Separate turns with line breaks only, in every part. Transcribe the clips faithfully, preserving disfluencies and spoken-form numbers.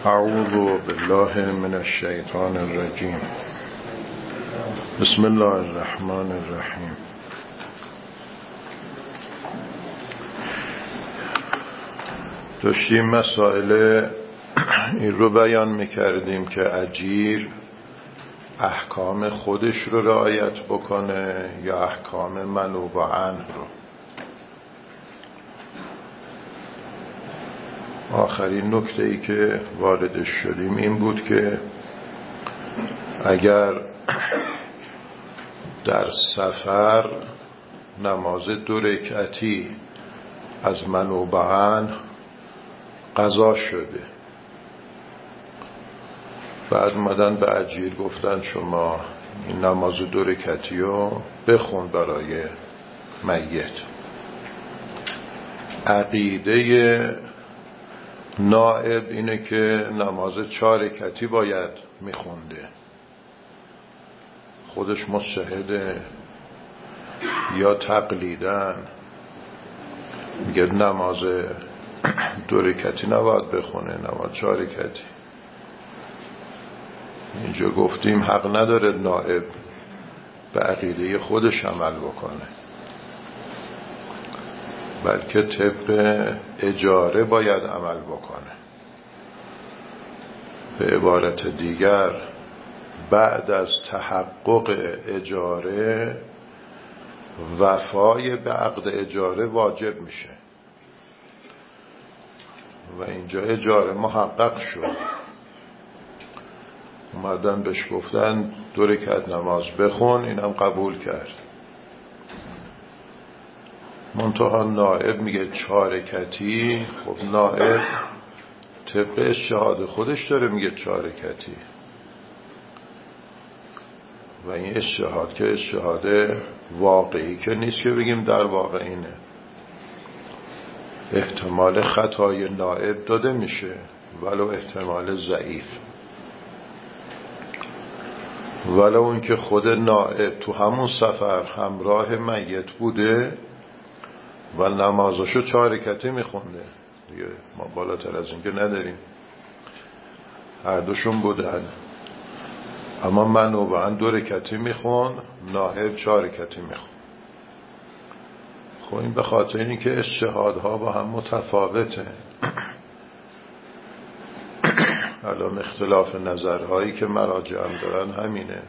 اعوذ بالله من الشیطان الرجیم. بسم الله الرحمن الرحیم. داشتیم مسائل این رو بیان میکردیم که اجیر احکام خودش رو رعایت بکنه یا احکام منوب عنه رو. آخرین نکته ای که واردش شدیم این بود که اگر در سفر نماز دو رکعتی از منوب عنه قضا شده، بعد اومدن به اجیر گفتن شما این نماز دو رکعتی رو بخون برای میت. عقیده نائب اینه که نماز چهار رکعتی باید میخونده، خودش مجتهده یا تقلیدن میگه نماز دو رکعتی نباید بخونه، نماز چهار رکعتی. اینجا گفتیم حق نداره نائب به عقیده خودش عمل بکنه، بلکه طبق اجاره باید عمل بکنه. به عبارت دیگر بعد از تحقق اجاره وفای به عقد اجاره واجب میشه و اینجا اجاره محقق شد. اومدن بهش گفتن دو رکعت نماز بخون، اینم قبول کرد. منتها نائب میگه چهار رکعتی. خب نائب طبق اجتهاد خودش داره میگه چهار رکعتی و این اجتهاد که اجتهاد واقعی که نیست که بگیم در واقع اینه. احتمال خطای نائب داده میشه ولو احتمال ضعیف، ولو اون که خود نائب تو همون سفر همراه میت بوده و نمازشو چهار رکعتی میخونده دیگه، ما بالاتر از این که نداریم. هر دوشون بودن، اما منوب عنه دو رکعتی میخون، نائب چهار رکعتی میخون. خب این به خاطر این که اجتهادها با هم متفاوته. الان اختلاف نظرهایی که مراجع هم دارن همینه.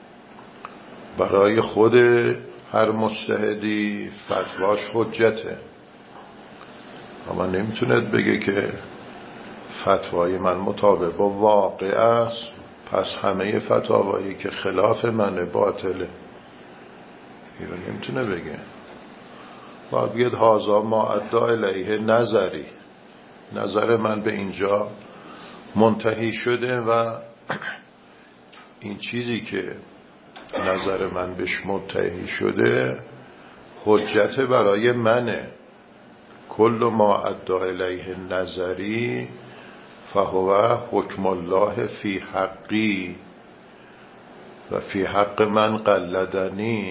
برای خود هر مجتهدی فتواش حجته، اما نمیتوند بگه که فتوای من مطابق با واقع است پس همه فتاوایی که خلاف منه باطله. این رو نمیتونه بگه. باید بگید هازا ما ادعا الیه نظری، نظر من به اینجا منتهی شده و این چیزی که نظر من بهش منتهی شده حجت برای منه. کل ما ادعا الیه نظری فهو حکم الله فی حقی و فی حق من قلدنی.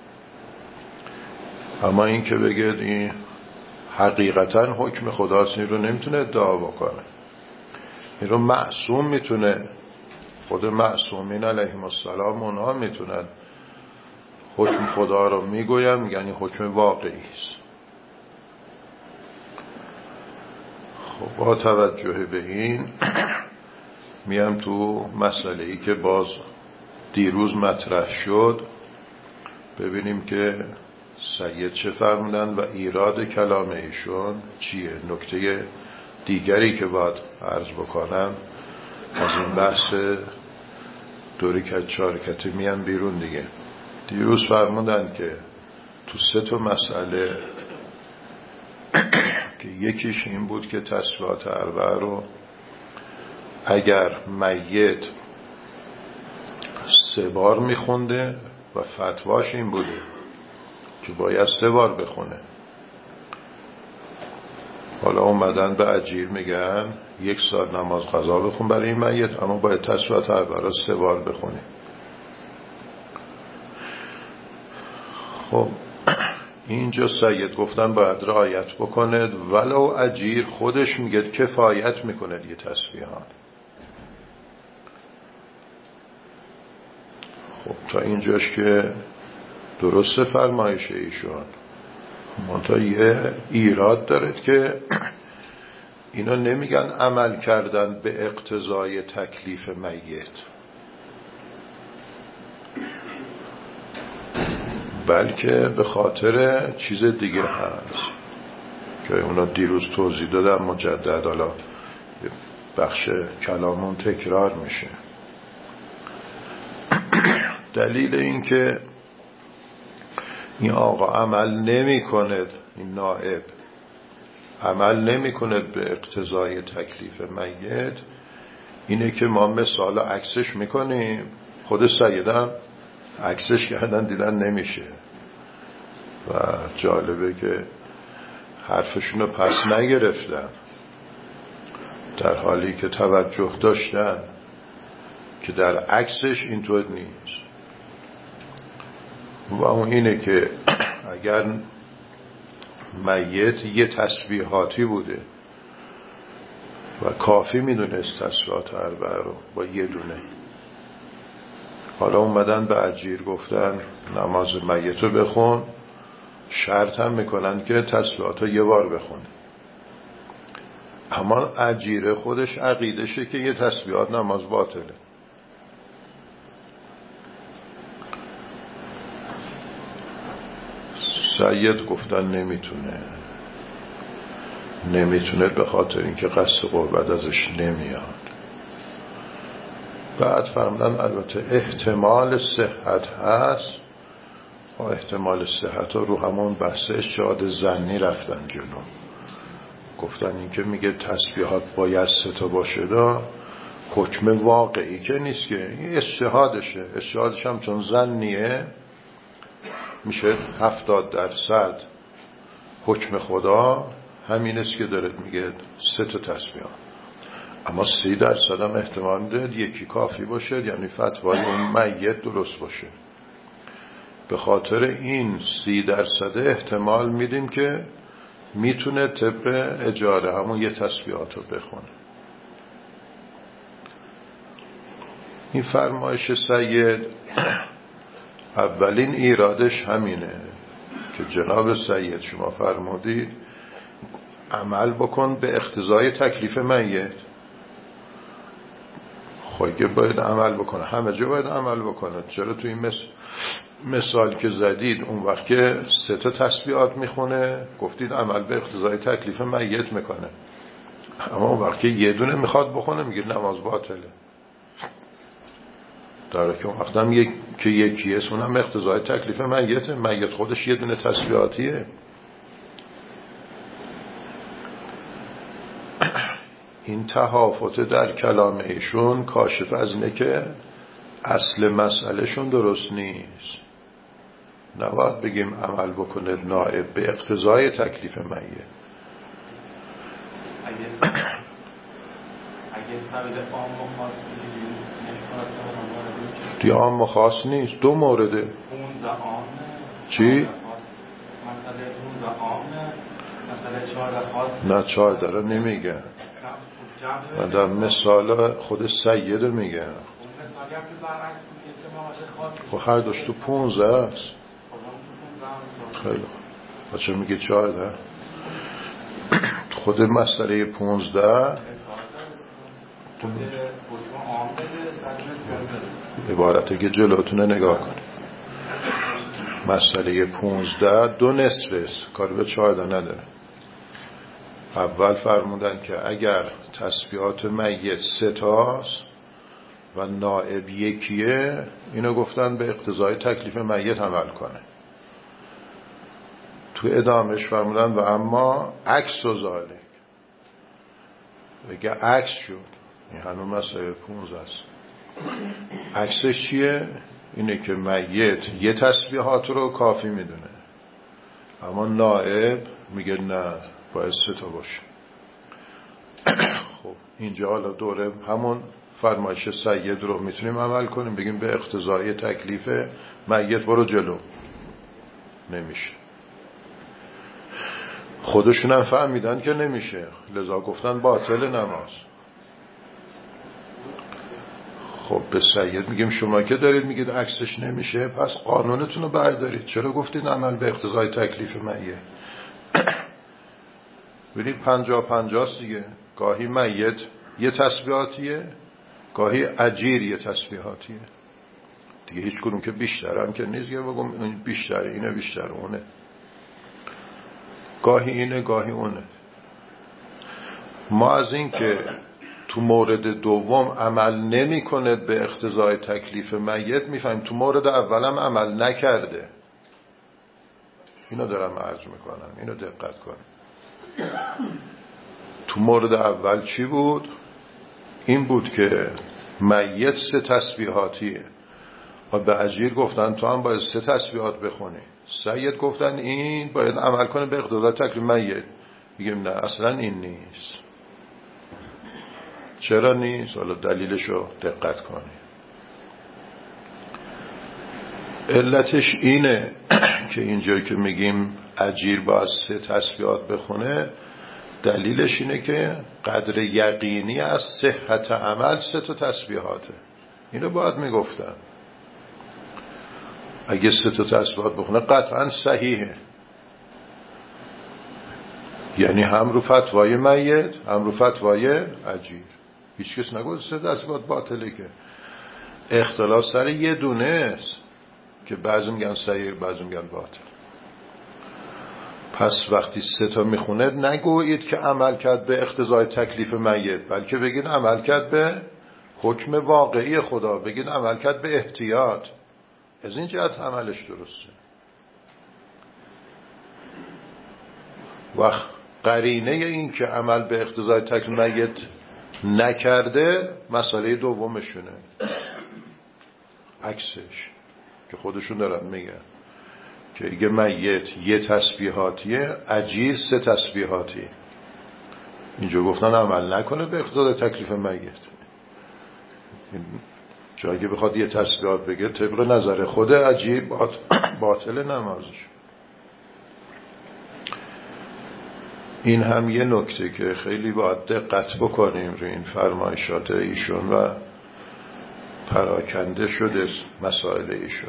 اما این که بگید این حقیقتا حکم خداست، این رو نمیتونه ادعا بکنه. این رو معصوم میتونه، خود معصومین علیهم السلام اونها میتونن حکم خدا رو میگوین، میگن این حکم واقعی است. خب با توجه به این میام تو مسئله ای که باز دیروز مطرح شد ببینیم که سید چه فرمودن و ایراد کلام ایشون چیه. نکته دیگری که باید عرض بکنم از این بحث دو رکعت چهار رکعتی میان بیرون دیگه. دیروز فرمودن که تو سه تا مسئله که یکیش این بود که تسبیحات اربعه رو اگر میت سه بار میخونده و فتواش این بوده که باید سه بار بخونه. حالا اومدن به اجیر میگن یک ساعت نماز قضا بخون برای این میت، اما باید تسبیحات اربعه رو سه بار بخونی. خب اینجا سید گفتن باید رعایت بکنید، ولو اجیر خودش میگه کفایت میکنه دیگه تسبیحات. خب تا اینجاش که درسته فرمایش ایشون، منتها یه ایراد دارد که اینا نمیگن عمل کردن به اقتضای تکلیف میت، بلکه به خاطر چیز دیگه هست که اونا دیروز توضیح دادم، مجدد حالا بخش کلامون تکرار میشه. دلیل این که این آقا عمل نمی کند، این نائب عمل نمی کند به اقتضای تکلیف میت، اینه که ما مثال عکسش میکنیم، خود سیدم عکسش کردن دیدن نمیشه و جالبه که حرفشونو پس نگرفتن، در حالی که توجه داشتن که در عکسش اینطور نیست. و اون اینه که اگر میت یه تسبیحاتی بوده و کافی میدونست تسبیحات اربعه رو با یه دونه، حالا اومدن به اجیر گفتن نماز میت رو بخون، شرط هم میکنن که تسبیحات رو یه بار بخونه، اما اجیر خودش عقیدشه که یه تسبیحات نماز باطله. سید گفتن نمیتونه نمیتونه به خاطر اینکه قصد قربت ازش نمیاد. بعد فرمودن البته احتمال صحت هست، و احتمال صحت رو همون بحث اشتهاد ظنی رفتن جلو، گفتن این که میگه تسبیحات باید سه تا باشه، دا حکم واقعی که نیست، که این اشتهادشه، اشتهادش هم چون ظنیه میشه هفتاد درصد حکم خدا همین است که داره میگه سه تا تسبیح، اما سی درصد هم احتمال داره یکی کافی باشه، یعنی فتوای اون میت درست باشه. به خاطر این سی درصد احتمال میدیم که میتونه طبق اجاره همون یه تسبیحات رو بخونه. این فرمایش سید اولین ایرادش همینه که جناب سید شما فرمودید عمل بکن به اقتضای تکلیف میت. خواهی باید عمل بکنه، همه جا باید عمل بکنه. چرا تو این مثل مثال که زدید اون وقت که سه تا تسبیحات میخونه گفتید عمل به اقتضای تکلیف میت میکنه، اما اون وقت که یه دونه میخواد بخونه میگه نماز باطله، در که اون وقت هم یک... که یکیه اونم اقتضای تکلیف میته، میت خودش یه دونه تسبیحاتیه. این تهافت در کلام ایشون کاشف از اینه که اصل مسئله شون درست نیست. نباید بگیم عمل بکنه نائب به اقتضای تکلیف میت.
اگه اگه فرد عام و خاص بگیریم
دیگه عام و خاص نیست، دو مورده.
پونزده عامه
چی؟
مسئله پونزده عامه مسئله چهارده خاص.
نه چهارده رو نمیگن، من در مثال خود سید رو میگن. خب هر دوش تو پونزده است. خیلی خوب، چه میگه چهارده؟ خود مسئله پونزده عبارته که جلوتونه نگاه کن. مسئله پونزده دو نصف است، کار به چهارده نداره. اول فرمودن که اگر تسبیحات میت سه تاست و نائب یکیه، اینو گفتن به اقتضای تکلیف میت عمل کنه. تو ادامش فرمودن و اما عکس و ذالک، بگه عکس شد، این هنوز مسئله پونزده است. عکسش چیه؟ اینه که میت یه تسبیحات رو کافی میدونه، اما نائب میگه نه باید سه تا باشه. خب اینجا حالا دوره همون فرمایش سید رو میتونیم عمل کنیم، بگیم به اقتضای تکلیف میت برو جلو. نمیشه. خودشون هم فهمیدن که نمیشه، لذا گفتن باطل نماز. خب به سید میگیم شما که دارید میگید عکسش نمیشه، پس قانونتون رو بردارید، چرا گفتید عمل به اقتضای تکلیف میت؟ ببینید پنجاه پنجاه دیگه، گاهی میت یه تسبیحاتیه، گاهی اجیر یه تسبیحاتیه دیگه، هیچ کدوم که بیشتر هم که نیست، بگم این بیشتره اینه بیشتر اونه، گاهی اینه گاهی اونه. ما از این که تو مورد دوم عمل نمی کند به اقتضای تکلیف میت میفهمیم تو مورد اولم عمل نکرده. اینو دارم عرض میکنم، اینو دقت کن. تو مورد اول چی بود؟ این بود که میت سه تسبیحاتیه و به اجیر گفتن تو هم باید سه تسبیحات بخونی. سید گفتن این باید عمل کنه به اقتضای تکلیف میت. میگیم نه اصلا این نیست. چرا نیست؟ حالا دلیلشو دقت کنی. علتش اینه که اینجایی که میگیم اجیر باید سه تسبیحات بخونه، دلیلش اینه که قدر یقینی از صحت عمل سه تا تسبیحاته. اینو باید میگفتن اگه سه تا تسبیحات بخونه قطعا صحیحه، یعنی هم رو فتوای میت هم رو فتوای اجیر. هیچ کس نگفت سه تسبیحات باطله، که اختلاف سر یه دونه است که بعضی میگن صحیح بعضی میگن باطل. پس وقتی سه تا میخونه نگویید که عمل کرد به اقتضای تکلیف میت، بلکه بگید عمل کرد به حکم واقعی خدا، بگید عمل کرد به احتیاط. از این جهت عملش درسته. وقت قرینه این که عمل به اقتضای تکلیف میت نکرده مسئله دومشونه، عکسش که خودشون دارن میگن که اگه میت یه تسبیحاتیه اجیر سه تسبیحاتیه. اینجا گفتن عمل نکنه به اقتضای تکلیف میت. جایی که بخواد یه تسبیحات بگه طبق نظر خود اجیر باطل نمازش. این هم یه نکته که خیلی باید دقت بکنیم روی این فرمایشات ایشون و پراکنده شده مسائل ایشون.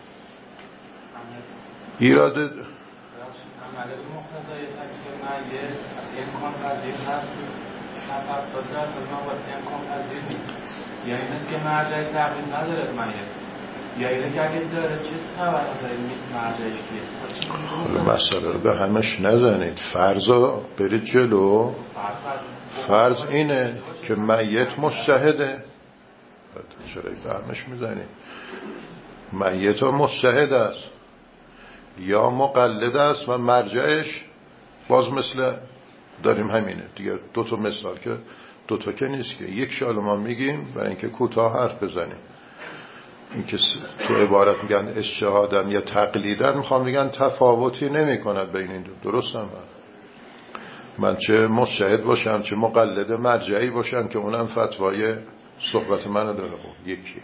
ایراد
عمل مقتضای تکلیف میت از امکان پذیر هست، هفتاد درصد ما باید امکان پذیر نیست، یعنی نیست که مرجع تقلید نداره میت، یعنی که اگه داره چیز خبر داره مرجعش کیه؟
مسئله رو به همش نزنید، فرضا برید جلو. فرض اینه که میت مجتهده، چرا به همش میزنید؟ میت ها مجتهد است یا مقلد است و مرجعش باز مثل داریم همینه دیگه. دو تا مثال که دو تا که نیست که یک شال ما میگیم و اینکه کوتاه حرف بزنیم. این که تو عبارت میگن اجتهادن یا تقلیدن، میخوام میگن تفاوتی نمی کند بین این دو. درست هم من چه مجتهد باشم چه مقلد مرجعی باشم که اونم فتوای صحبت منو داره، خب یکیه.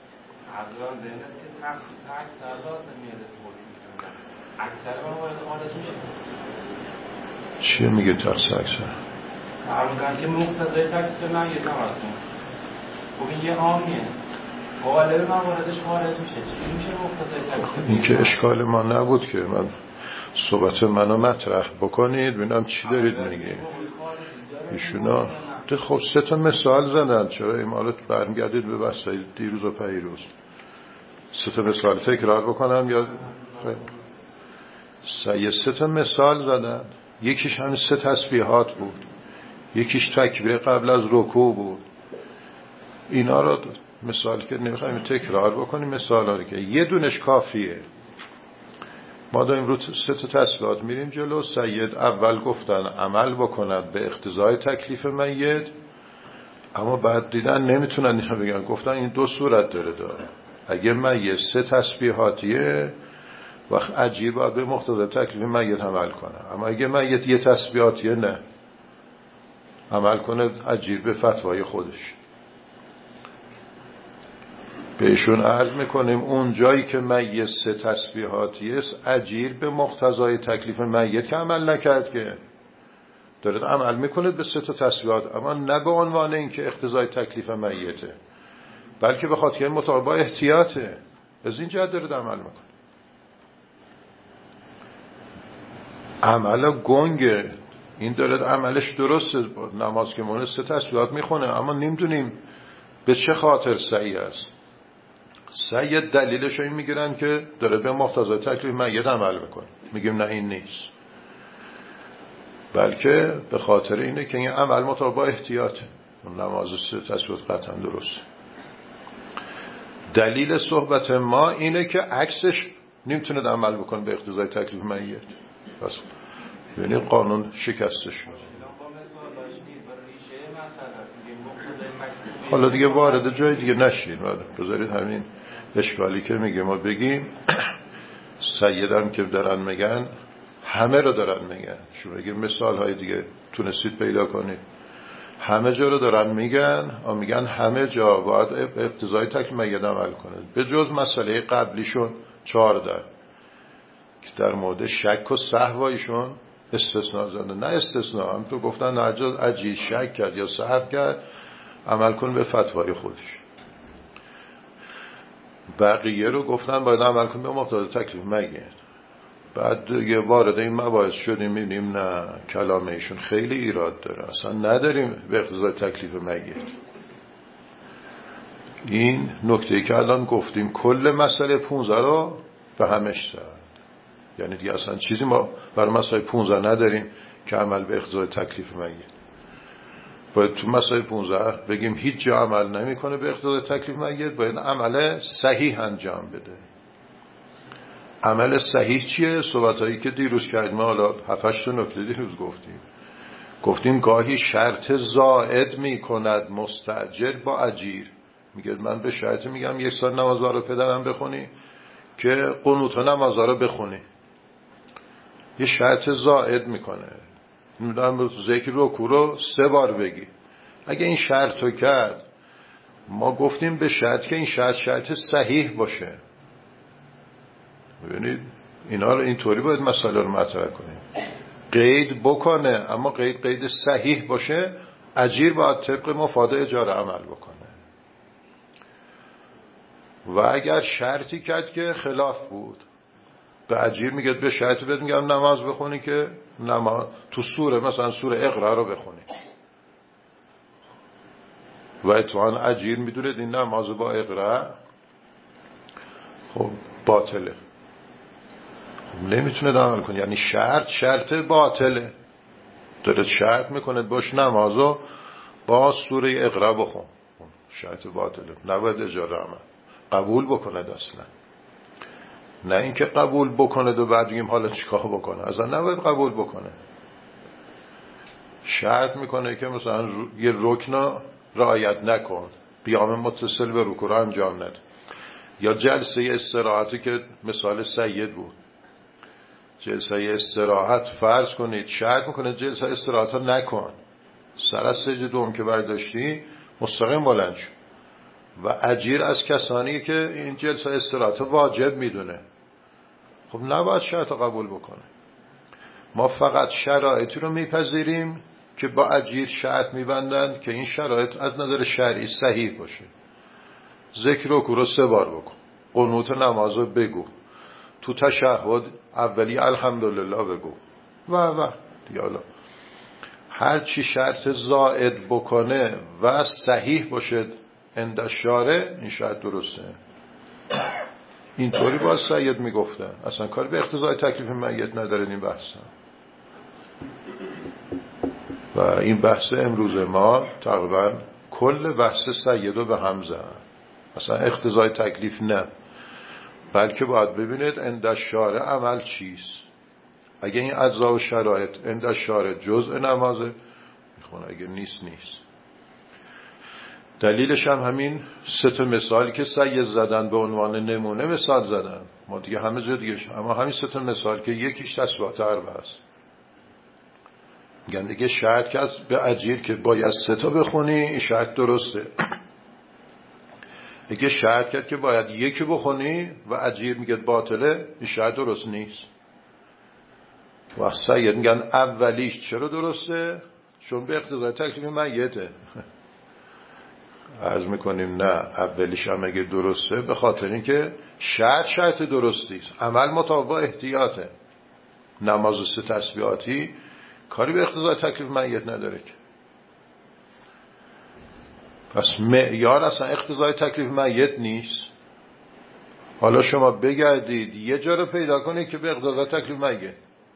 چیه میگه تقصیر اکثر؟
فرمودن که مقتضای تکلیف میت نمازتون خب این یه عامیه، غالب مواردش خارج میشه، چی میشه مقتضای تکلیف؟
این که اشکال ما نبود که من صحبت منو مطرح بکنید ببینم چی دارید میگید. ایشونا خب سه تا مثال زدن، چرا ایمالت برمیگردید به بحثای دیروز و پیروز؟ سه تا مثال تکرار بکنم یا سه سه تا مثال زدن. یکیش همین سه تسبیحات بود، یکیش تکبیر قبل از رکوع بود. اینا رو مثال که نمیخوایم تکرار بکنیم، مثال رو که یه دونش کافیه. ما داریم رو سه تا تسبیحات میریم جلو. سید اول گفتن عمل بکنند به اقتضای تکلیف میت، اما بعد دیدن نمیتونن اینو بگن، گفتن این دو صورت داره داره. اگه میت سه تسبیحاتیه وقت عجیب باید به مقتضای تکلیف میت عمل کنه، اما اگه میت یه تسبیحاتیه نه عمل کنه عجیب به فتوای خودش. بهشون عرض میکنیم اون جایی که میت سه تسبیحاتیه عجیب به مقتضای تکلیف میت که عمل نکرد، که دارد عمل میکنه به سه تا تسبیحات، اما نه به عنوان این که اقتضای تکلیف میته. بلکه به خاطر مطابق با احتیاطه. از این جهت داره عمل میکنه. عمل گنگه، این داره عملش درسته، نماز که مونه سه تسبیحات میخونه، اما نمیدونیم به چه خاطر سعی است. سعی دلیلش این میگیرن که داره به مقتضای تکلیف میت عمل میکنه. میگیم نه این نیست، بلکه به خاطر اینه که این عمل مطابق با احتیاط. نماز سه تسبیحات قطعا درسته. دلیل صحبت ما اینه که عکسش نمیتونه عمل بکنه به اقتضای تکلیف میت. پس یعنی قانون شکسته شد. حالا دیگه وارد جای دیگه نشین، بذارید همین اشکالی که میگه ما بگیم. سیدم که دارن میگن همه رو دارن میگن. شما اگه مثال های دیگه تونستید پیدا کنید، همه جا رو دارن میگن و میگن همه جا باید اقتضای تکلیف میت عمل کنه، به جز مسئله قبلیشون چهارده که در مورد شک و سهو ایشون استثناء زده. نه استثناء، هم تو گفتن عجز عجیز شک کرد یا سهو کرد عمل کن به فتوای خودش. بقیه رو گفتن باید عمل کن به مقتضای تکلیف میت. بعد یه وارد این مباحث شدیم میبینیم نه، کلام ایشون خیلی ایراد داره، اصلا نداریم به اقتضای تکلیف میت. این نکته که الان گفتیم کل مسئله پونزده رو به همش زد. یعنی دیگه اصلا چیزی ما برای مسئله پونزده نداریم که عمل به اقتضای تکلیف میت. باید تو مسئله پونزده بگیم هیچ جا عمل نمیکنه به اقتضای تکلیف میت، باید عمل صحیح انجام بده. عمل صحیح چیه؟ صحبتایی که دیروز کردیم، حالا هفت هشت نکته دیروز گفتیم. گفتیم گاهی شرط زائد میکند مستاجر با اجیر. میگه من به شرط میگم یک سال نمازها رو پدرم بخونی که قنوت و نمازها رو بخونی. یه شرط زائد میکنه، میدونم ذکر رکوع رو سه بار بگی. اگه این شرط رو کرد، ما گفتیم به شرط که این شرط شرط صحیح باشه. ببینید اینا رو اینطوری باید مسئله رو مطرح کنیم. قید بکنه، اما قید قید صحیح باشه. اجیر باید طبق مفاد اجاره عمل بکنه. و اگر شرطی کرد که خلاف بود، به اجیر میگه به شرطی بهت میگم نماز بخونی که نماز تو سوره مثلا سوره اقرا رو بخونی، و اتوان اجیر میدونید این نماز با اقرا خب باطله، خب نمیتونه عمل کنه. یعنی شرط شرط باطله، داره شرط میکنه باش نمازو با سوره اقرا بخون، شرط باطله، نباید اجاره عمل قبول بکنه اصلا. نه اینکه قبول بکنه و بعد بگیم حالا چیکار بکنه، اصلا نباید قبول بکنه. شرط میکنه که مثلا یه رکن رعایت نکن، قیام متصل به رکوع را انجام نده، یا جلسه استراحتی که مثال سید بود، جلسه استراحت فرض کنید شرط میکنه جلسه استراحت ها نکن، سر از سجده دوم که برداشتی مستقیم بلند شو. و اجیر از کسانی که این جلسه استراحت واجب میدونه، خب نباید شرط قبول بکنه. ما فقط شرایطی رو میپذیریم که با اجیر شرط میبندن که این شرایط از نظر شرعی صحیح باشه. ذکر و رکوع سه بار بکن، قنوت نمازو بگو، تو تشهد اولی الحمدلله بگو و و دیالا. هر چی شرط زائد بکنه و صحیح باشه عند شارع، این شرط درسته. اینطوری باز سید میگفتن، اصلا کار به اقتضای تکلیف میت نداره این بحث. و این بحث امروز ما تقریبا کل بحث سید رو به هم زد. اصلا اقتضای تکلیف نه، بلکه باید ببینید عند شارع عمل چیست. اگه این اجزا و شرایط عند شارع جزء نمازه میخونه، اگه نیست نیست. دلیلش هم همین سه تا مثالی که سید زدن به عنوان نمونه مثال زدن، ما دیگه همه جا دیگه، اما همین سه تا مثال که یکیش تسبیحات اربعه است. میگن دیگه شرط که به اجیر که باید سه تا بخونی، این شرط درسته. دیگه شرط کرد که باید یکی بخونی و اجیر میگه باطله، این شرط درست نیست. و سید میگن اولیش چرا درسته؟ چون به اقتضای تکلیف میته. عرض میکنیم نه، اولیش هم اگه درسته به خاطر اینکه شرط شرط درستی است، عمل مطابق احتیاطه. نماز سه تسبیحاتی کاری به اقتضای تکلیف میت نداره که. پس معیار اصلا اقتضای تکلیف میت نیست. حالا شما بگردید یه جا رو پیدا کنید که به اقتضای تکلیف میت.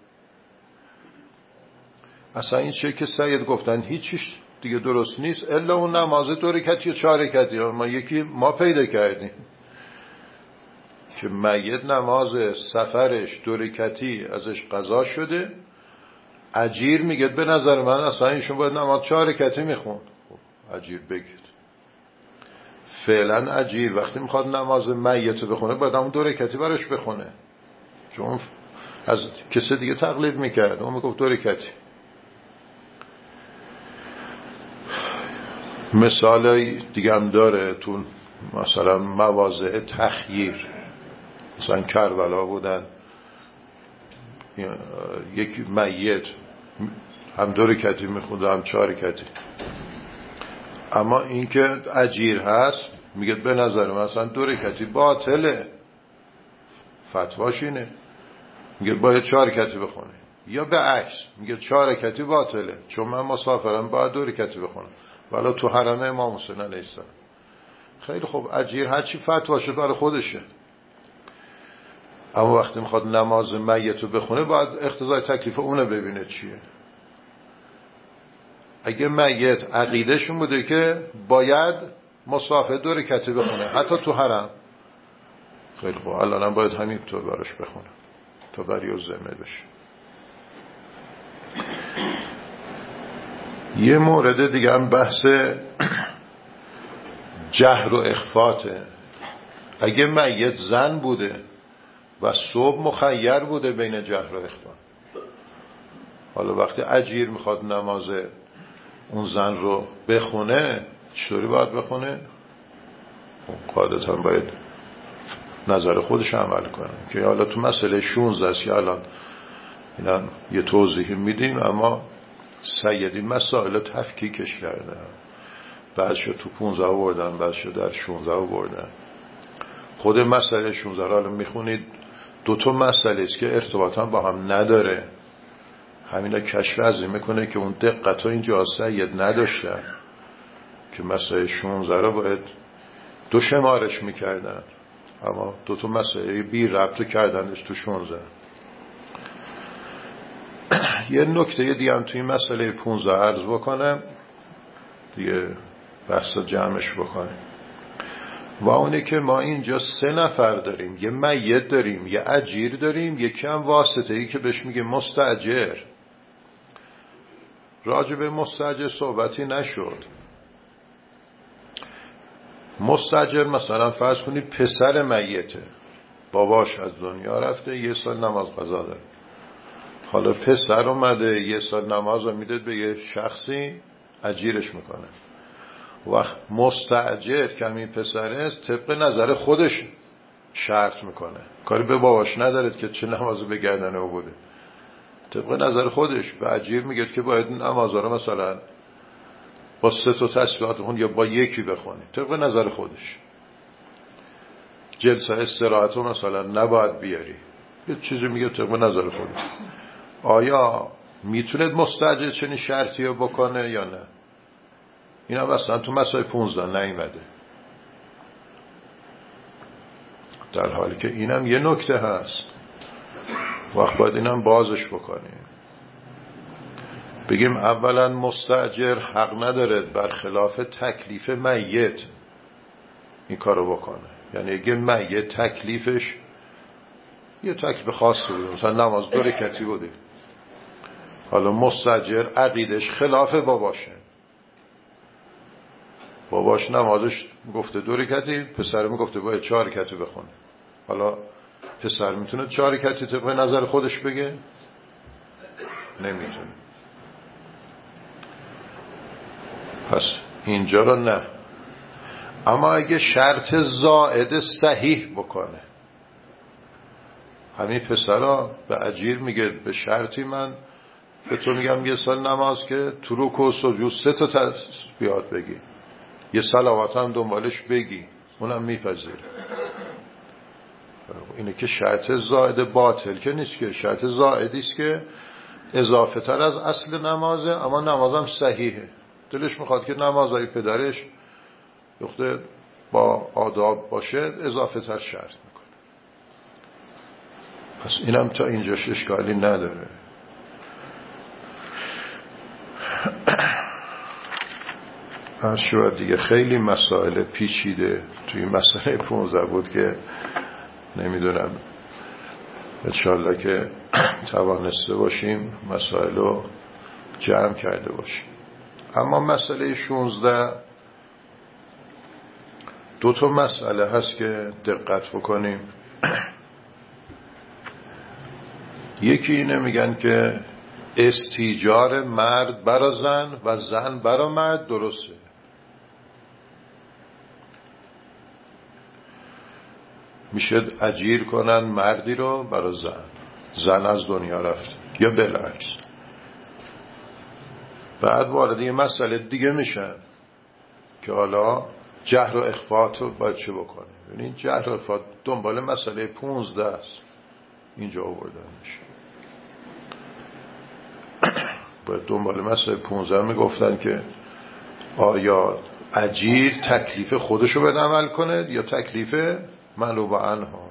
اصلا این چیه که سید گفتن هیچیش دیگه درست نیست الا اون نماز دو رکعتی و چهار رکعتی. ما یکی ما پیدا کردیم که میت نماز سفرش دو رکعتی ازش قضا شده، اجیر میگه به نظر من اصلا ایشون باید نماز چهار رکعتی میخوند. خب اجیر بگید فعلا اجیر وقتی میخواد نماز میت بخونه باید همون دو رکعتی براش بخونه، چون از کسی دیگه تقلید میکرد، اون میگفت دو رکعتی. مثال دیگه هم داره تو مثلا مواضع تخییر، مثلا کربلا بودن یک میت هم دو رکعتی میخوند هم چهار رکعتی، اما این که اجیر هست میگه به نظر من مثلا دو رکعتی باطله، فتواش اینه، میگه باید چهار رکعتی بخونه. یا به عکس میگه چهار رکعتی باطله چون من مسافرم باید دو رکعتی بخونم ولی تو حرم امام حسین علیه السلام. خیلی خوب اجیر هرچی فتواشه برای خودشه، اما وقتی میخواد نماز میت رو بخونه باید اقتضای تکلیف اونه ببینه چیه. اگه میت عقیدهشون بوده که باید مسافر دو رکعتی بخونه حتی تو حرم، خیلی خوب الانم باید همین طور براش بخونه تا بری و زمه بشه. یه مورد دیگه هم بحث جهر و اخفاته. اگه میت زن بوده و صبح مخیر بوده بین جهر و اخفا، حالا وقتی اجیر میخواد نماز اون زن رو بخونه چطوری باید بخونه؟ قاعدتا باید نظر خودش عمل کنه که حالا تو مسئله شونزده است که الان اینا یه توضیحی میدیم، اما سیدی مسائل تفکیکش کرده، بعضشو تو پونزده آوردن بعضشو در شونزده آوردن. خود مسئله شونزده رو الان میخونید دو تا مسئله است که ارتباطا با هم نداره، همینا کشف ازی میکنه که اون دقت ها اینجا سید نداشتن که مسئله شونزده رو باید دو شمارش میکردن، اما دو تا مسئله بی ربط کردنش تو شونزده. یه نکته دیگه هم توی مسئله پونزده عرض بکنم دیگه بحث جمعش بکنیم، و اونه که ما اینجا سه نفر داریم، یه میت داریم، یه اجیر داریم، یکی هم واسطه ای که بهش میگه مستاجر. راجع به مستاجر صحبتی نشد. مستاجر مثلا فرض کنید پسر میته، باباش از دنیا رفته، یه سال نماز قضا داره، حالا پسر اومده یه سال نماز رو میده به یه شخصی اجیرش میکنه. وقت مستاجر که همین پسره طبق نظر خودش شرط میکنه، کاری به باباش نداره که چه نمازی به گردن او بوده، طبق نظر خودش به اجیر میگه که باید نمازا رو مثلا با سه تا تسبیحات بخون یا با یکی بخونی، طبق نظر خودش. جلسه استراحت رو مثلا نباید بیاری، یه چیزی میگه طبق نظر خودش. آیا میتوند مستاجر چنین شرطی رو بکنه یا نه؟ این هم اصلا تو مسائل پونزده نیامده، در حالی که اینم یه نکته هست، وقت باید اینم بازش بکنیم. بگیم اولا مستاجر حق نداره برخلاف تکلیف میت این کارو بکنه، یعنی اگه میت تکلیفش یه تکلیف خاصی بوده، مثلا نماز دو رکعتی بوده، حالا مستاجر عقیدش خلاف باباشه، باباش نمازش گفته دو رکعتی، پسر میگفته باید چهار رکعتی بخونه، حالا پسر میتونه چهار رکعتی طبق نظر خودش بگه؟ نمیتونه. پس اینجا رو نه. اما اگه شرط زائد صحیح بکنه، همین پسرها به اجیر میگه به شرطی من به تو میگم یه سال نماز که تو رکوع و سجود سه تا تسبیحات بگی، یه صلوات هم دنبالش بگی، اونم میپذیره. اینه که شرط زائد باطل که نیست، که شرط زائدی است که اضافه تر از اصل نمازه، اما نمازم صحیحه. دلش میخواد که نمازهای پدرش دختر با آداب باشه، اضافه تر شرط میکنه. پس اینم تا اینجاش اشکالی نداره. از شاید دیگه خیلی مسائل پیچیده توی مسئله پونزده بود که نمیدونم انشالله که توانسته باشیم مسائل رو جمع کرده باشیم. اما مسئله شانزده دو تا مسئله هست که دقت بکنیم. یکی اینه میگن که استیجار مرد برا زن و زن برا مرد درسته. میشه اجیر کنن مردی رو برا زن، زن از دنیا رفت، یا بالعکس. بعد وارد یه مسئله دیگه میشن که حالا جهر و اخفات رو باید چه بکنه. یعنی جهر و اخفات دنبال مسئله پونزده است، اینجا آوردنش. باید دنبال مسئله پونزده میگفتن که آیا اجیر تکلیف خودشو به عمل کنه یا تکلیف ملوب عنها.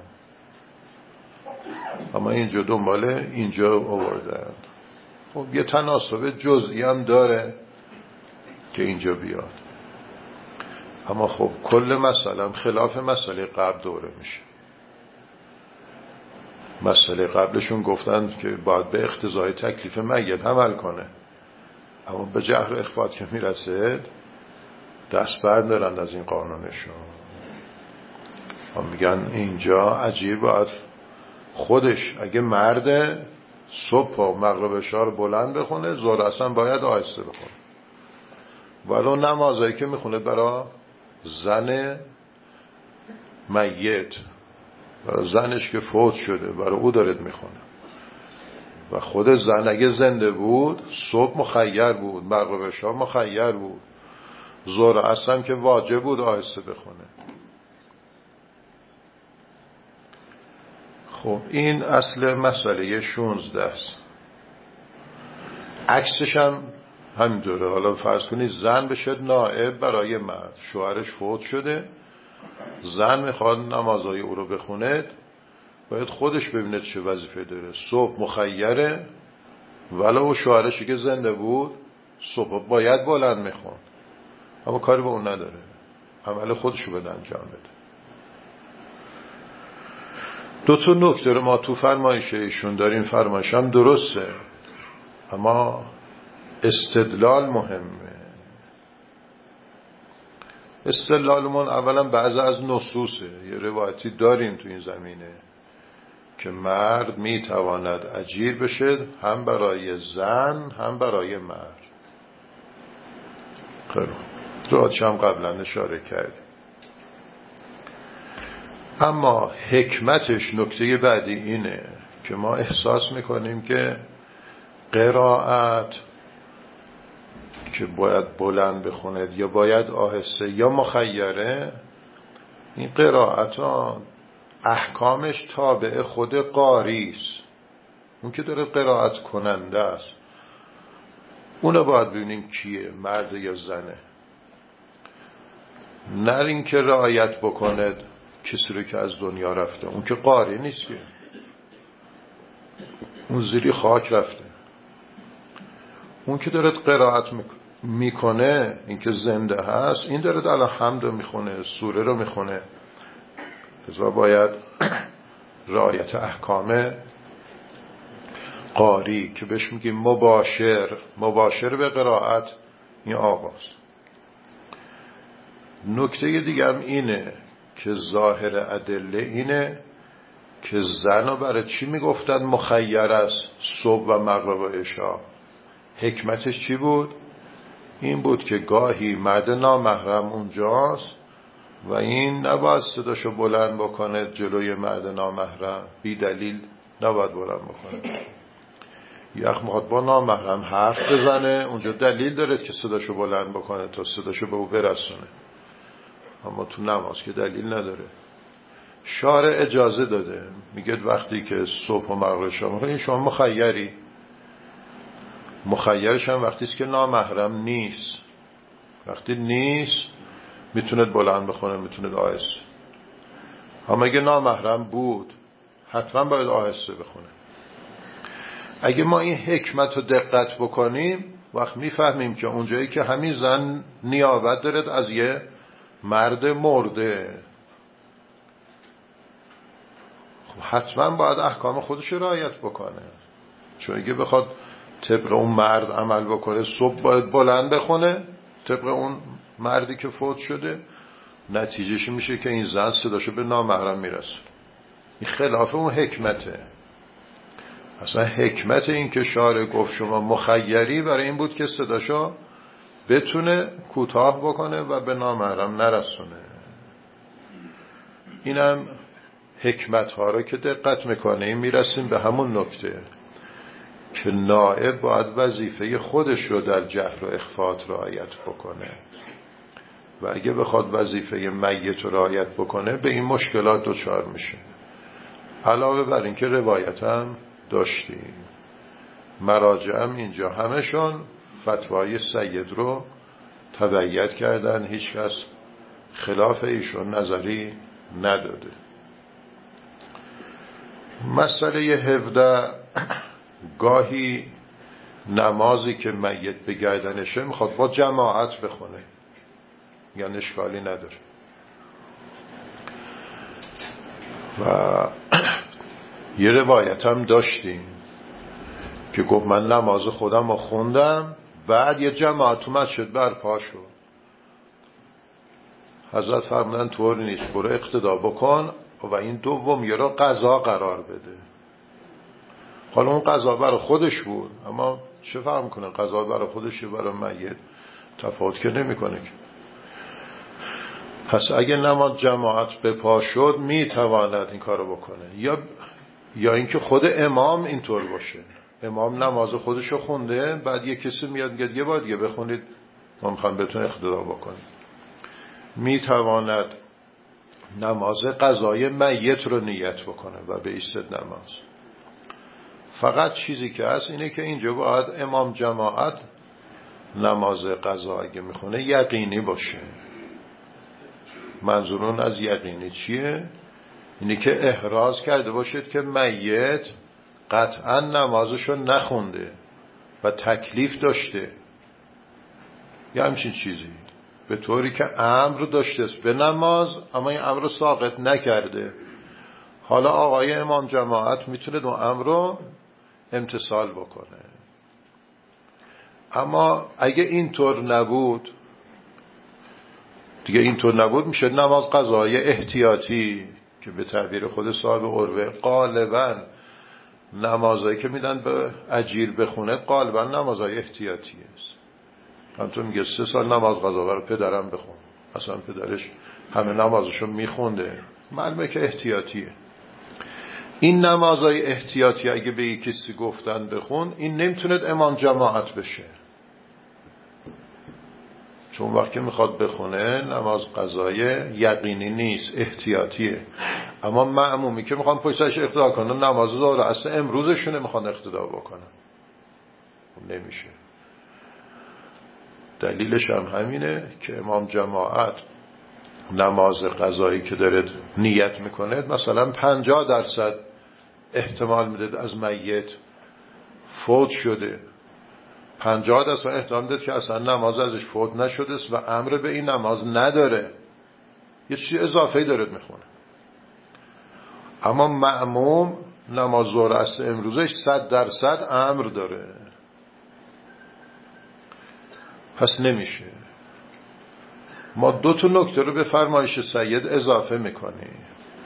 اما اینجا دنبال اینجا آوردن. خب یه تناسب جزئی هم داره که اینجا بیاد، اما خب کل مسئله هم خلاف مسئله قبل دوره میشه. مسئله قبلشون گفتن که باید به اقتضای تکلیف میت عمل کنه، اما به جهر و اخفات که میرسه دست بردارن از این قانونشون. هم میگن اینجا عجیب باید خودش اگه مرده صبح و مغرب شار بلند بخونه، ظهر اصلا باید آهسته بخونه. ولو نمازایی که میخونه برای زن میت، برای زنش که فوت شده، برای او دارد میخونه. و خود زن اگه زنده بود صبح مخیر بود، مغرب شار مخیر بود، ظهر اصلا که واجب بود آهسته بخونه. خب این اصل مسئله شانزده است. عکسش هم همینطوره. حالا فرض کنید زن بشه نائب برای مرد، شوهرش فوت شده، زن میخواد نمازهای او رو بخونه، باید خودش ببینه چه وظیفه داره. صبح مخیره، ولو شوهرشی که زنده بود صبح باید بلند میخوند، اما کاری به اون نداره، عمل خودشو بده انجام بده. دو تا نکته رو ما تو فرمایش ایشون داریم. فرمایش هم درسته، اما استدلال مهمه. استدلالمون اولا بعضی از نصوصه. یه روایتی داریم تو این زمینه که مرد میتواند اجیر بشه هم برای زن هم برای مرد. خیلی روایتش هم قبلا اشاره کردیم. اما حکمتش نکته بعدی اینه که ما احساس میکنیم که قرائت که باید بلند بخوند یا باید آهسته یا مخیره، این قرائت ها احکامش تابع خود قاری است. اون که داره قرائت کننده است، اونو باید ببینیم کیه، مرد یا زنه. نه این که رعایت بکنه کسی رو که از دنیا رفته، اون که قاری نیست، که اون زیری خاک رفته. اون که داره قرائت میکنه، این که زنده هست، این داره الان حمد رو میخونه، سوره رو میخونه. لذا باید رعایت احکام قاری که بهش میگیم مباشر، مباشر به قرائت، این آغاز. نکته دیگه هم اینه که ظاهر ادله اینه که زن رو برای چی میگفتن مخیر است صبح و مغرب و عشا؟ حکمتش چی بود؟ این بود که گاهی مرد نامحرم اونجاست و این نباید صداشو بلند بکنه جلوی مرد نامحرم، بی دلیل نباید بلند بکنه. یخ میخواد با نامحرم حرف بزنه، اونجا دلیل داره که صداشو بلند بکنه تا صداشو به او برسونه. اما تو نماز که دلیل نداره. شارع اجازه داده، میگه وقتی که صبح و مغرب شام میخونی شما مخیری. مخیرش هم وقتی است که نامحرم نیست. وقتی نیست میتوند بلند بخونه، میتوند آهسته. اما اگه نامحرم بود حتما باید آهسته بخونه. اگه ما این حکمت رو دقت بکنیم وقت میفهمیم که اونجایی که همین زن نیابت دارد از یه مرد مرده، خب حتما باید احکام خودش رو رعایت بکنه. چون اگه بخواد طبق اون مرد عمل بکنه صبح باید بلند بخونه طبق اون مردی که فوت شده، نتیجهش میشه که این زن صداشو به نامحرم میرسه. این خلاف اون حکمته. اصلا حکمت این که شارع گفت شما مخیری برای این بود که صداشو بتونه کوتاه بکنه و به نامحرم نرسونه. اینم حکمت ها رو که دقت میکنه میرسیم به همون نکته که نائب باید وظیفه خودش رو در جهر و اخفات رعایت بکنه و اگه بخواد وظیفه میت رو رعایت بکنه به این مشکلات دچار میشه. علاوه بر این که روایت هم داشتیم، مراجعم اینجا همشون فتوای سید رو تبعیت کردن، هیچ کس خلاف ایشون نظری نداده. مسئله هفده، گاهی نمازی که میت به گردنشه میخواد با جماعت بخونه، یعنی اشکالی نداره. و یه روایت هم داشتیم که گفت من نماز خودم رو خوندم بعد یه جماعت اومد شد برپا شد. حضرت فرمودن طور نیست، برو اقتدا بکن و این دوم یه را قضا قرار بده. حالا اون قضا برای خودش بود، اما چه فهم کنه قضا برای خودش برای میت تفاوت که نمی کنه. پس اگه نماز جماعت به پا شد می تواند این کارو بکنه، یا یا اینکه خود امام اینطور باشه، امام نماز خودشو خونده بعد یه کسی میاد میگه یه بار دیگه بخونید ما میخوام بهتون اقتدا بکنیم. می تواند نماز قضای میت رو نیت بکنه و به ایستد نماز. فقط چیزی که هست اینه که اینجا باید امام جماعت نماز قضا اگه میخونه یقینی باشه. منظورون از یقینی چیه؟ اینه که احراز کرده باشید که میت قطعا نمازشو نخونده و تکلیف داشته یا همچین چیزی، به طوری که امر داشته است به نماز اما این امر رو ساقط نکرده. حالا آقای امام جماعت میتونه دو امر رو امتثال بکنه. اما اگه اینطور نبود، دیگه اینطور نبود میشه نماز قضایی احتیاطی که به تعبیر خود صاحب عروه غالبا نمازایی که میدن به اجیر بخونه غالبا نمازای احتیاطی است. همطور میگه سه سال نماز قضا برای پدرم بخون، اصلا پدرش همه نمازشو میخونده، معلومه که احتیاطیه. این نمازای احتیاطی اگه به یک کسی گفتن بخون، این نمیتوند امام جماعت بشه، چون وقتی میخواد بخونه نماز قضای یقینی نیست، احتیاطیه. اما مأمومی که میخوان پشتش اقتدا کنن نماز ظهر اصلا امروزشونه میخوان اقتدا بکنن، نمیشه. دلیلش هم همینه که امام جماعت نماز قضایی که داره نیت میکنه مثلا پنجاه درصد احتمال میده از میت فوت شده، پنجاه درصد احتمال میده که اصلا نماز ازش فوت نشده است و امر به این نماز نداره، یه چیزی اضافه‌ای داره میخونه. اما مأموم نماز ظهر است امروزش صد درصد امر داره، پس نمیشه. ما دو تا نکته رو به فرمایش سید اضافه میکنیم.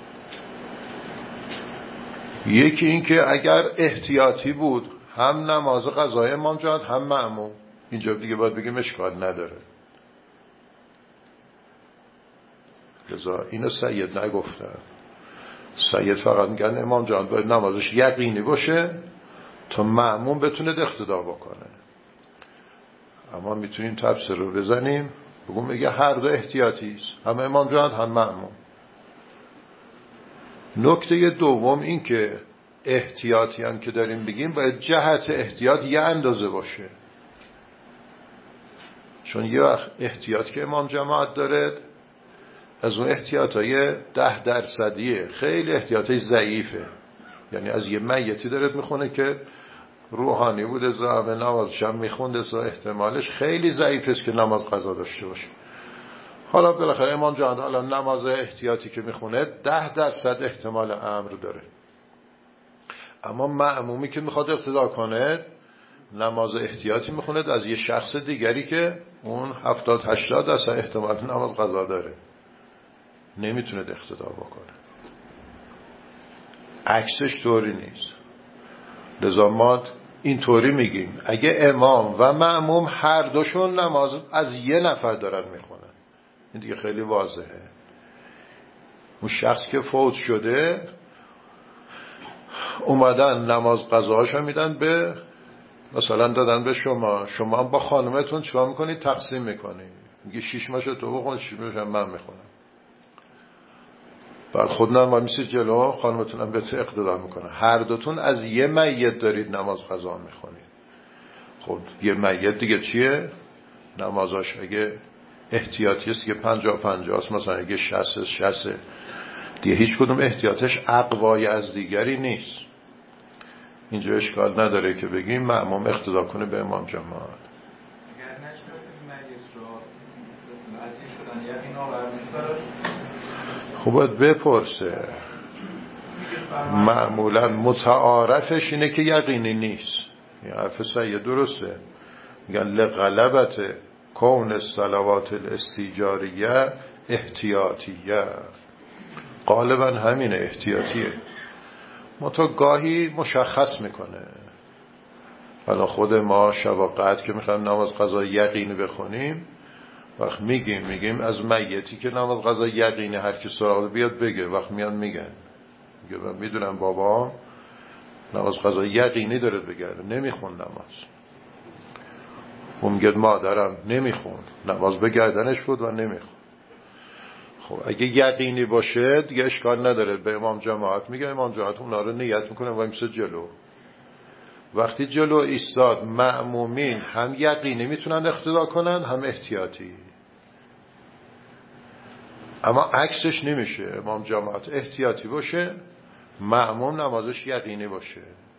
یکی این که اگر احتیاطی بود هم نماز قضای امام جماعت هم مأموم، اینجا دیگه باید بگیم اشکال نداره. لذا اینو سید نگفتن. سید فقط میگن امام جماعت باید نمازش یقینی باشه تا مأموم بتونه اقتدا بکنه. اما میتونیم تفسیر رو بزنیم بگو میگه هر دو احتیاطی است، هم امام جماعت هم مأموم. نکته دوم این که احتیاطی هم که داریم بگیم باید جهت احتیاط یه اندازه باشه، چون یه وقت احتیاط که امام جماعت داره از اون احتیاطای ده درصدیه، خیلی احتیاطای ضعیفه، یعنی از یه میتی داره میخونه که روحانی بوده زعبه نمازش هم میخونده سا احتمالش خیلی ضعیف است که نماز قضا داشته باشه. حالا بالاخره امام جماعت حالا نماز احتیاطی که میخونه ده درصد احتمال امر داره، اما مأمومی که میخواد اقتدا کنه نماز احتیاطی میخونه از یه شخص دیگری که اون هفتاد هشتاد درصد احتمال نماز قضا داره، نمیتونه اقتدا بکنه. عکسش طوری نیست. لذا ما این طوری میگیم اگه امام و مأموم هر دوشون نماز از یه نفر دارن میخونن، این دیگه خیلی واضحه. اون شخص که فوت شده اومدن نماز قضاهاشو میدن به مثلا دادن به شما، شما با خانمتون چیکار میکنید؟ تقسیم میکنید، میگه شیش ماشو تو بخون شیش ماشو من میخونم. بعد خود نماز میسید جلو، خانمتون هم بهت اقتدا میکنه، هر دوتون از یه میت دارید نماز قضا میخونید. خب یه میت دیگه چیه؟ نمازاش اگه احتیاطی است که پنجاه پنجاه است، مثلا اگه شصت شصت دیگه هیچ کدوم احتیاطش اقوای از دیگری نیست. اینجا اشکال نداره که بگیم مأموم اقتدا کنه به امام جماعت.
اگر نشد این مجلس رو عزیز شدن یا این آورد
خب باید بپرسه. معمولا متعارفش اینه که یقینی نیست. این حرف صحیح درسته، میگن لغلبت کون الصلوات الاستیجاریه احتیاطیه، غالبا همین احتیاطیه. متو گاهی مشخص میکنه. حالا خود ما شب که میخوایم نماز قضا یقینی بخونیم وقت میگیم میگیم از میتی که نماز قضا یقینی هر کی سراغ بیاد بگه. وقت میان میگن میگه من میدونم بابا نماز قضا یقینی داره بگرده نمیخون نماز. اون میگه مادرم نمیخون نماز بگردنش بود و نمیخون. خب اگه یقینی باشه دیگه اشکال نداره، به امام جماعت میگه، امام جماعت اونا رو نیت میکنه و میسه جلو. وقتی جلو ایستاد مأمومین هم یقینی میتونن اقتدا کنن هم احتیاطی. اما عکسش نمیشه، امام جماعت احتیاطی باشه مأموم نمازش یقینی باشه.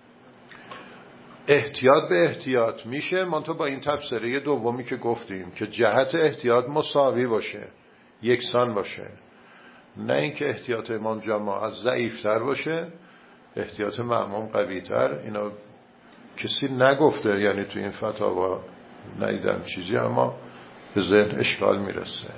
احتیاط به احتیاط میشه منتها با این تفسیره دومی که گفتیم که جهت احتیاط مساوی باشه، یکسان باشه، نه اینکه احتیاط امام جماعت ضعیفتر باشه احتیاط مأموم قوی‌تر. اینا کسی نگفته، یعنی تو این فتاوا ندیدم چیزی، اما به ذهن اشکال میرسه.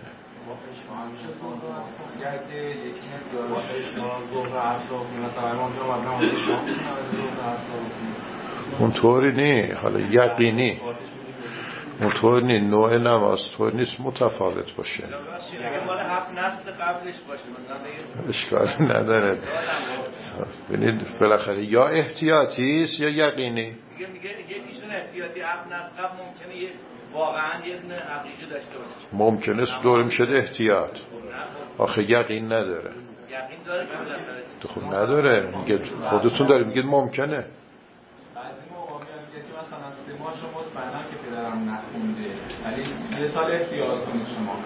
اون طوری نی، حالا یقینی اون طور نی، نوع نماز طور نیست متفاوت باشه.
اگه مال هفت نسل قبلش باشه مثلا
اشکال نداره. ببینید بالاخره یا احتیاطی است یا یقینی.
میگه میگه یکیشون احتیاطی هفت نسل قبل ممکنه یه واقعا یه دونه حقیقی داشته باشه، ممکنه
است دور میشه احتیاط. آخه یقین نداره.
یقین داره که بالاخره
تو خود نداره، میگه خودتون داره میگید ممکنه.
بعضی موقع میگه که مثلا سه ماه شما مطمئنم که پدرم نخونده ولی یه سال احتیاط کنید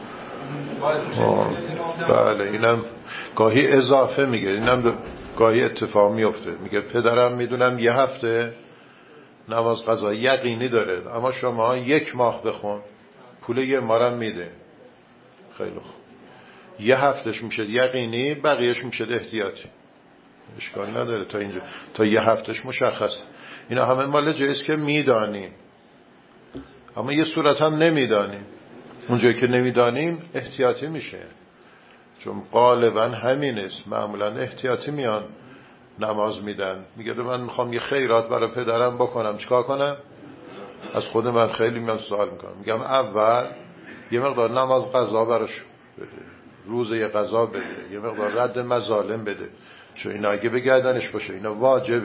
شما.
بله اینم گاهی اضافه میگه، اینم گاهی اتفاق میفته. میگه پدرم میدونم یه هفته نماز قضا یقینی داره اما شما یک ماه بخون پول یه مارم میده. خیلی خوب، یه هفتهش میشه یقینی بقیهش میشه احتیاطی. اشکال نداره تا اینجا، تا یه هفتهش مشخص. اینا همه مال جایست که میدانیم، اما یه صورت هم نمیدانیم. اونجایی که نمیدانیم احتیاطی میشه، چون غالبا همین است. معمولا احتیاطی میان نماز میدن. میگه من میخوام یه خیرات برای پدرم بکنم، چیکار کنم؟ از خود من خیلی میان سوال میکنم، میگم اول یه مقدار نماز قضا براش بده، روزه قضا بده، یه مقدار رد مظالم بده، چون اینا اگه بگردنش باشه اینا واجبه.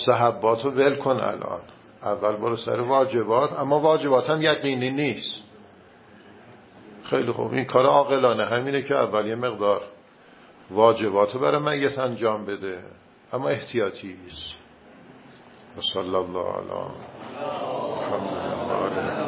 مستحباتو ول کن الان، اول برو سر واجبات. اما واجبات هم یقینی نیست، خیلی خوب، این کار عاقلانه همینه که اول یه مقدار واجباتو برای میت انجام بده، اما احتیاطی است. و صلی الله علی محمد.